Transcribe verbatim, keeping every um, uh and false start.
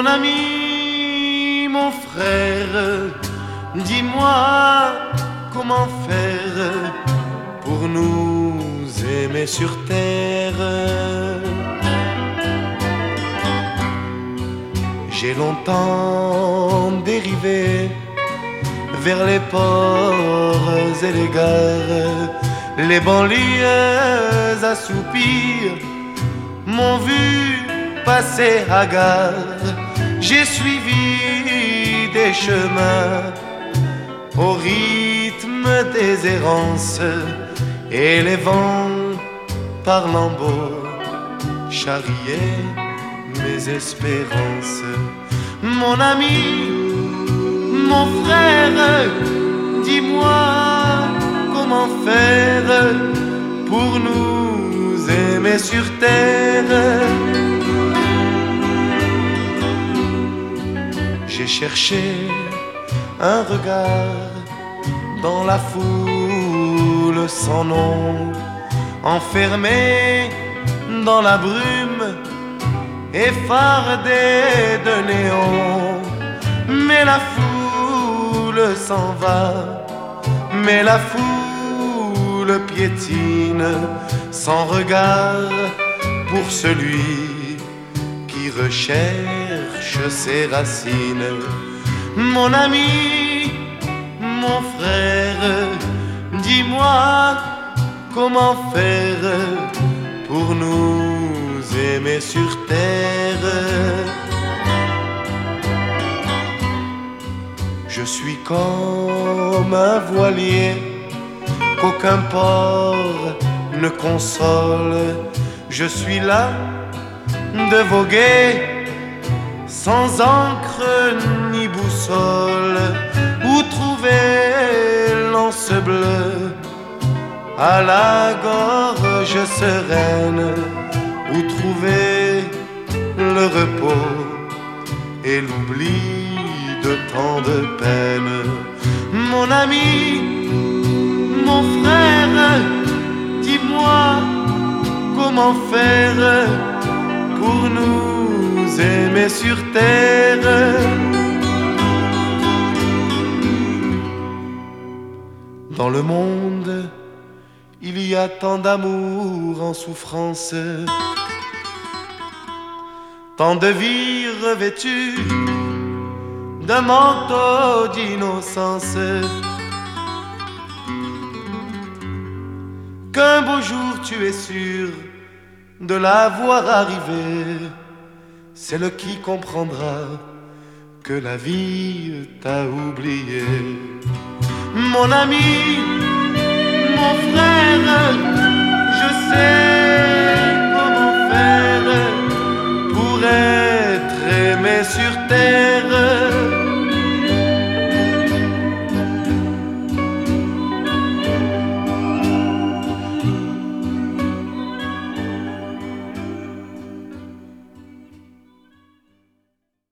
Mon ami, mon frère, dis-moi comment faire pour nous aimer sur terre. J'ai longtemps dérivé vers les ports et les gares, les banlieues assoupies m'ont vu passer à gare. J'ai suivi des chemins au rythme des errances, et les vents parlant beau charriaient mes espérances. Mon ami, mon frère, dis-moi comment faire pour nous aimer sur terre. J'ai cherché un regard dans la foule sans nom, enfermé dans la brume effardé de néon. Mais la foule s'en va, mais la foule piétine sans regard pour celui qui recherche ses racines. Mon ami, mon frère, dis-moi comment faire pour nous aimer sur terre. Je suis comme un voilier qu'aucun port ne console. Je suis là de voguer sans encre ni boussole. Où trouver l'anse bleue à la gorge sereine? Où trouver le repos et l'oubli de tant de peine? Mon ami, mon frère, dis-moi comment faire pour nous aimer sur terre. Dans le monde, il y a tant d'amour en souffrance, tant de vies revêtues d'un manteau d'innocence, qu'un beau jour tu es sûr de la voir arriver. C'est le qui comprendra que la vie t'a oublié. Mon ami, mon frère, je sais